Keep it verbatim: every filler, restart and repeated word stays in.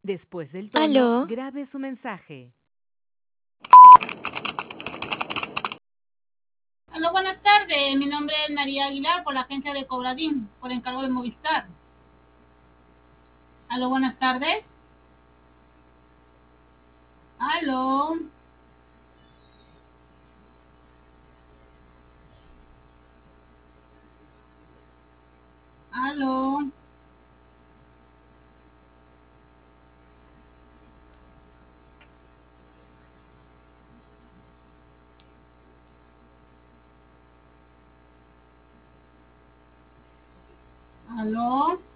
Después del tono, ¿Aló? grabe su mensaje. Aló, buenas tardes. Mi nombre es María Aguilar por la agencia de Cobradín, por encargo de Movistar. Aló, buenas tardes. Aló. Aló. Aló.